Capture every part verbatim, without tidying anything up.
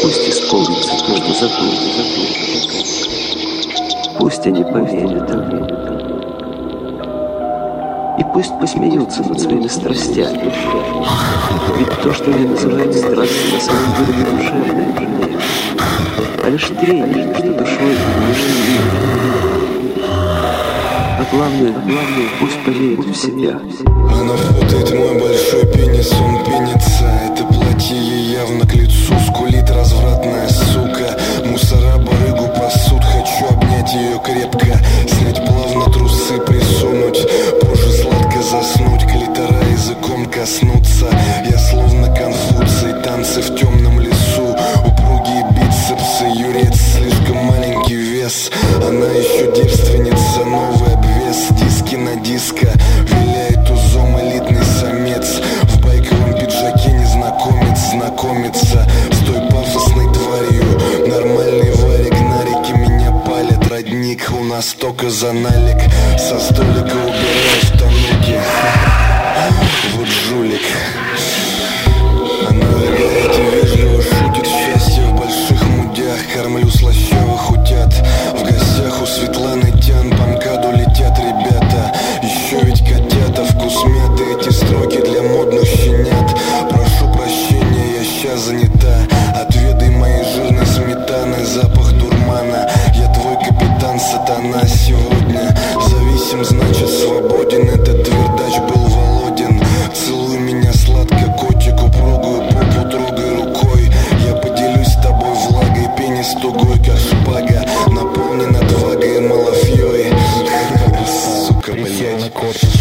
Пусть исполнится то, что задумано. Пусть они поверят ему. И пусть посмеются над своими страстями. Ведь то, что они называют страстью, на самом деле не душевное трение, а лишь трение между душой и внешним миром. А главное, главное, пусть поверит в себя. Она путает мой большой пенис, он пенится. Это платье ей явно к лицу, скулит развратная сука. Мусора барыгу пасут, хочу обнять ее крепко, снять плавно трусы, присунуть, позже сладко заснуть, клитора языком коснуться. Я словно Конфуций, танцы в темном лесу, упругие бицепсы, юрец, слишком маленький вес. Она еще девственница, новый обвес, диски на диско, виляет узом элитный самец. В байковом пиджаке незнакомец знакомится с той пафосной тварью. Нормальный варик на реке меня палит, родник, у нас только за налик. Со столика убираю в тануки. Вот жулик. Она играет и вежливо шутит, счастье в больших мудях, кормлю слащавых утят. В гостях у Светланы Тян по МКАДу летят ребята. Еще ведь котята, вкус мяты, эти строки для модных щенят. Прошу прощения, я ща занята, отведай моей жирной сметаны, запах дурмана. Я твой капитан сатана сегодня. Зависим, значит свободен, этот твердач был Володин. Целуй меня сладко, котик, упругую попу трогай рукой. Я поделюсь с тобой влагой, пенис тугой, как шпага, наполнен отвагой и малафьей. Сука, блядь.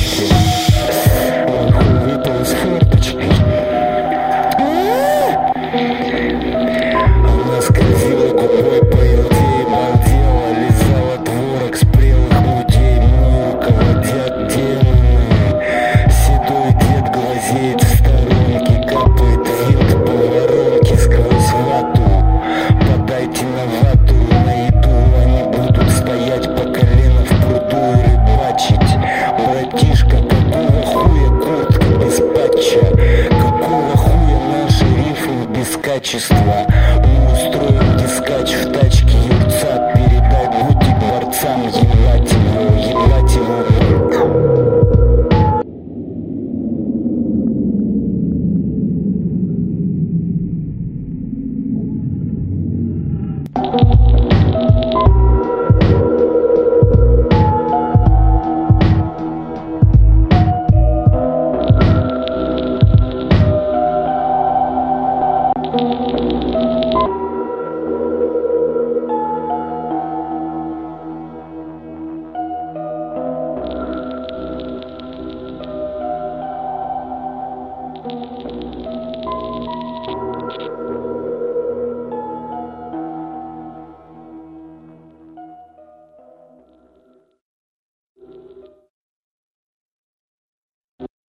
Выпал из форточки. Она скользила губой по елде и балдела, лизала творог спрелых людей, мной руководят демоны. Седой дед глазеет в сторонке, капает винт по воронке сквозь вату. Подайте на вату, на еду они будут стоять по колено в пруду и рыбачить. Братишка, какого хуя куртка без патча? Какого хуя наши рифы без качества? Мы устроим дискач в тачке юрца. Передай бутик борцам, ебать его, ебать его.